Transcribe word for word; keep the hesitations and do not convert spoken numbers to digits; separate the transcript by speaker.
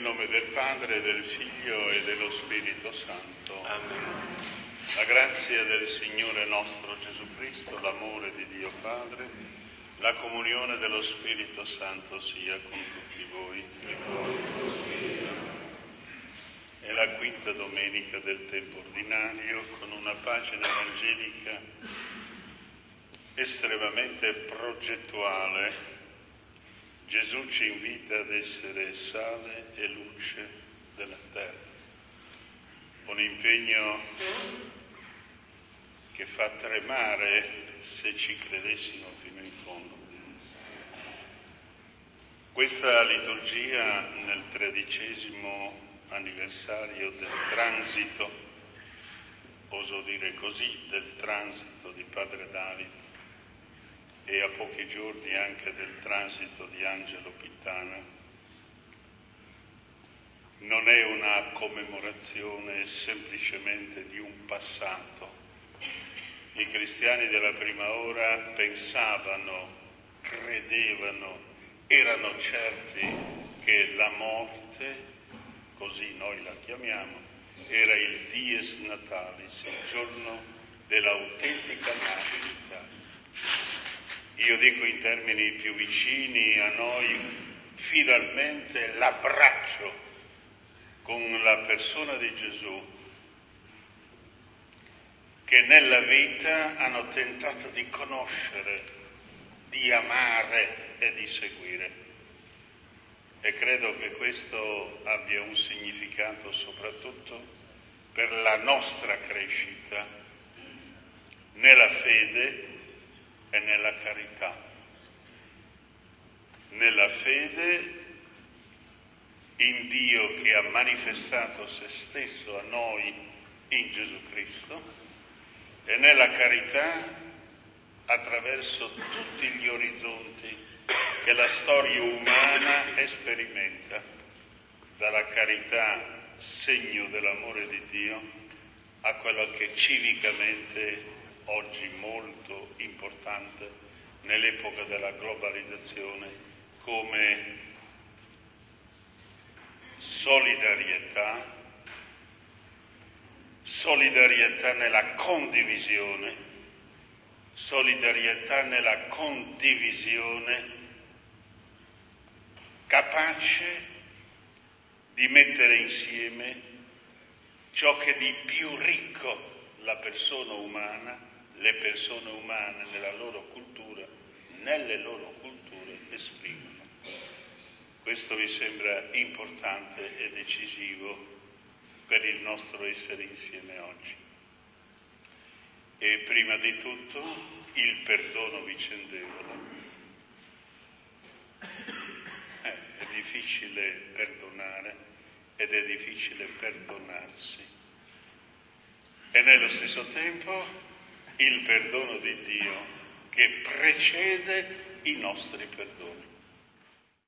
Speaker 1: nome del Padre, del Figlio e dello Spirito Santo.
Speaker 2: Amen.
Speaker 1: La grazia del Signore nostro Gesù Cristo, l'amore di Dio Padre, la comunione dello Spirito Santo sia con tutti voi. È la quinta domenica del tempo ordinario, con una pagina evangelica estremamente progettuale. Gesù ci invita ad essere sale e luce della terra, un impegno che fa tremare se ci credessimo fino in fondo. Questa liturgia nel tredicesimo anniversario del transito, oso dire così, del transito di Padre David, e a pochi giorni anche del transito di Angelo Pittana, non è una commemorazione semplicemente di un passato. I cristiani della prima ora pensavano, credevano, erano certi che la morte, così noi la chiamiamo, era il dies natalis, il giorno dell'autentica nascita. Io dico in termini più vicini a noi, finalmente l'abbraccio con la persona di Gesù, che nella vita hanno tentato di conoscere, di amare e di seguire. E credo che questo abbia un significato soprattutto per la nostra crescita nella fede e nella carità. Nella fede in Dio che ha manifestato se stesso a noi in Gesù Cristo e nella carità attraverso tutti gli orizzonti che la storia umana sperimenta, dalla carità segno dell'amore di Dio a quello che civicamente oggi molto importante nell'epoca della globalizzazione come solidarietà, solidarietà nella condivisione, solidarietà nella condivisione capace di mettere insieme ciò che di più ricco la persona umana, le persone umane nella loro cultura, nelle loro culture esprimono. Questo mi sembra importante e decisivo per il nostro essere insieme oggi. E prima di tutto il perdono vicendevole. Eh, è difficile perdonare ed è difficile perdonarsi. E nello stesso tempo il perdono di Dio che precede i nostri perdoni.